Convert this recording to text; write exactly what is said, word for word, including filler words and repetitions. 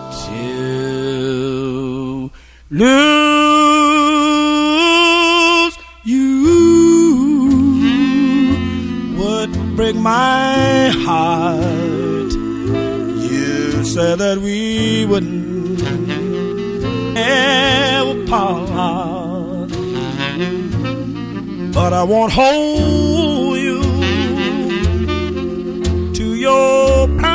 to lose you would break my heart. You said that we wouldn't ever part, but I won't hold you to your